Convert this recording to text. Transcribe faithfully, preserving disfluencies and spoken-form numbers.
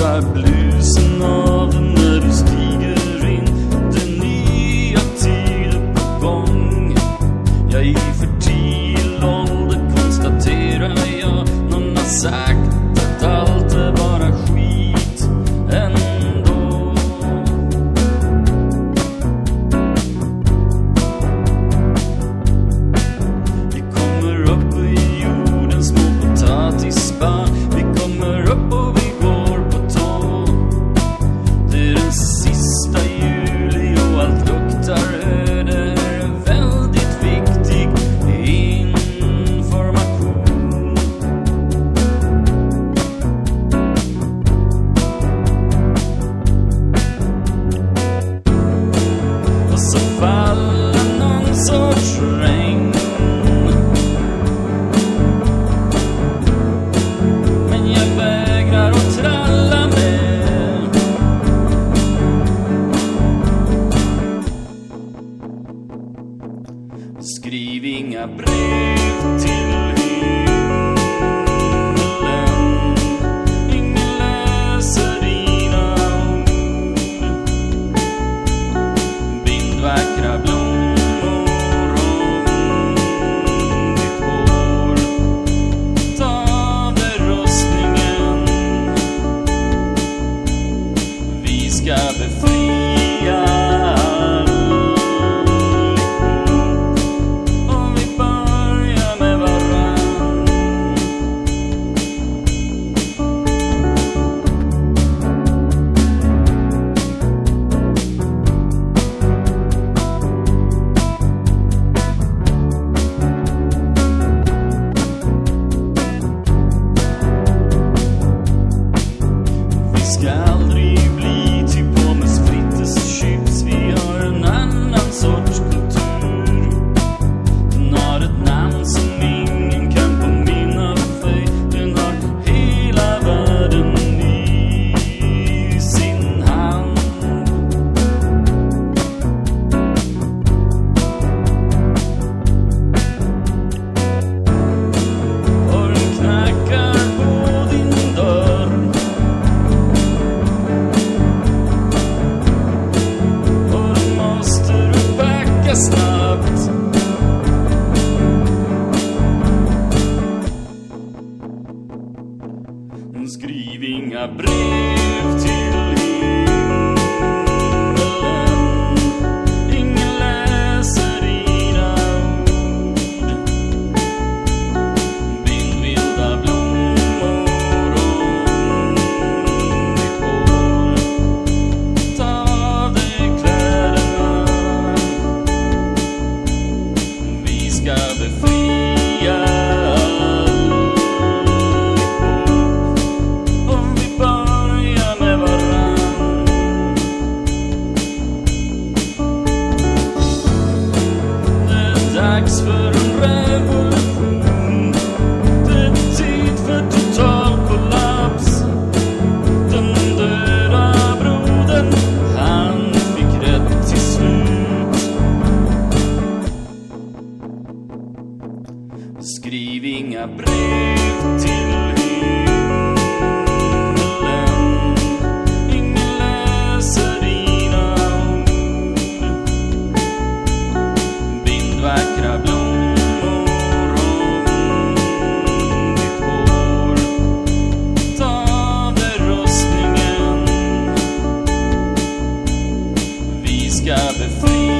drar blusen av när du stiger in. Den nya tiden på gång. Jag är i fertil ålder, konstaterar jag. Någon har sagt att allt är bara skit ändå. Vi kommer upp i jordens små potatisbarn. Vi kommer upp och vi går på tå. Det är den sista juli och allt luktar öde. Det är väldigt viktig information. Och så faller någon sorts regn. Men jag vägrar att tralla med. Skriv inga brev till himlen. Ingen läser dina ord. Bind vackra blommor om ditt hår. Ta av dig rustningen. Vi ska befria allihop. Och vi börjar med varann. Vi ska aldrig bli typ Pommes frites chips. Vi har en annan sorts kultur. Den har ett namn som ingen kan påminna sig. Den har hela världen i sin hand. Och den knackar på din dörr. Och då måste du packa snabbt. Skriv inga brev till himlen. Ingen läser dina ord. Bind vilda blommor om ditt hår. Ta av dig kläderna. Vi ska befria allihop. Och vi börjar med varann. Det är dags för en revolution. Det är tid för total kollaps. Den döda brodern, han fick rätt till slut. Skriv inga brev till himlen. Ingen läser dina ord. Bind vackra blommor om ditt hår. Ta av dig rustningen. Vi ska befria